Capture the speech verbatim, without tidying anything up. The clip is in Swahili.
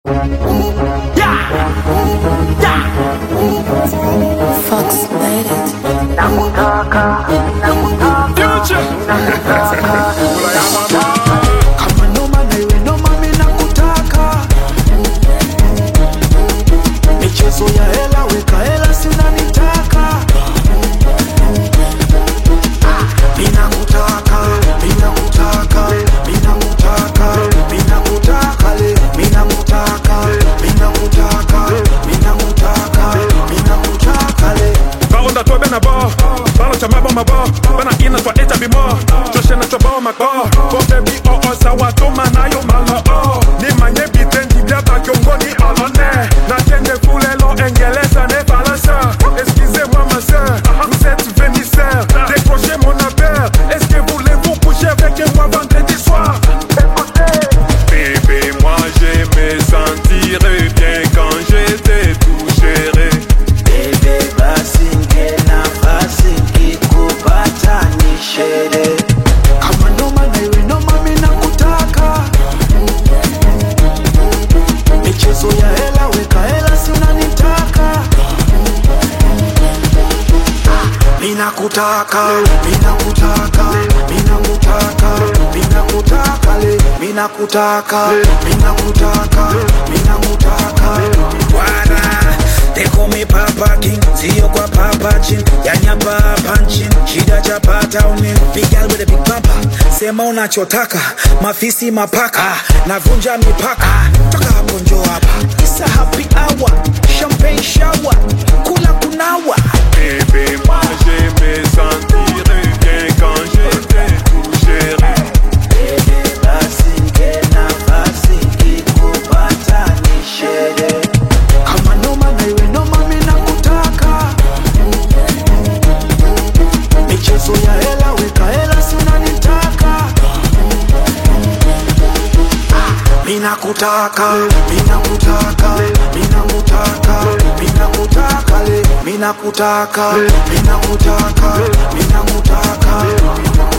Yeah, yeah. Fox made it. Nakutaka, nakutaka, nakutaka. Kama noma na iwe noma mimi nakutaka. Michezo ya hela weka hela si unanitaka. Mimi nakutaka, mimi nakutaka, mimi nakutaka, mimi nakutaka le, mimi nakutaka, mimi nakutaka, mimi nakutaka, mimi nakutaka le. Baronda toi ben d'abord, parle cha mabo mabo, bana ina toi eta bimo, Joshua na toi bao mako, for baby oh oh sawa to manayo malo oh, ni manye bitendi bia ta kiongo ni alone, na tiende fulelo engeleza ne balança, excusez-moi ma sœur, vous êtes vénisseur, décrochez mon appel, est-ce que voulez-vous coucher avec moi vendredi soir? Bébé moi je me sentirais bien quand j'étais tout géré. Bebe basi ngena basi kikupata ni shere. Kama noma na iwe noma mimi nakutaka. Michezo ya hela weka hela si unanitaka. Mimi nakutaka, mimi nakutaka, mimi nakutaka, mimi nakutaka le, mimi nakutaka, mimi nakutaka, mimi nakutaka. Wara, they call me Papa King, sio kwa Papa Chin, yanya Papa Chin, shida chapata uni, big girl with a big papa, sema unachotaka, mafisi mapaka, navunja mipaka, toka hapo njoo hapa, it's a happy hour, champagne shower, kula kunawa. Bébé moi je me sentirais bien quand j'étais tout géré. Bebe basi ngena basi kikupata ni shere. Kama noma na iwe noma mimi nakutaka. Michezo ya hela weka hela si unanitaka. Mimi nakutaka, mimi nakutaka, mimi nakutaka, mimi nakutaka le, mimi nakutaka, mimi nakutaka, mimi nakutaka.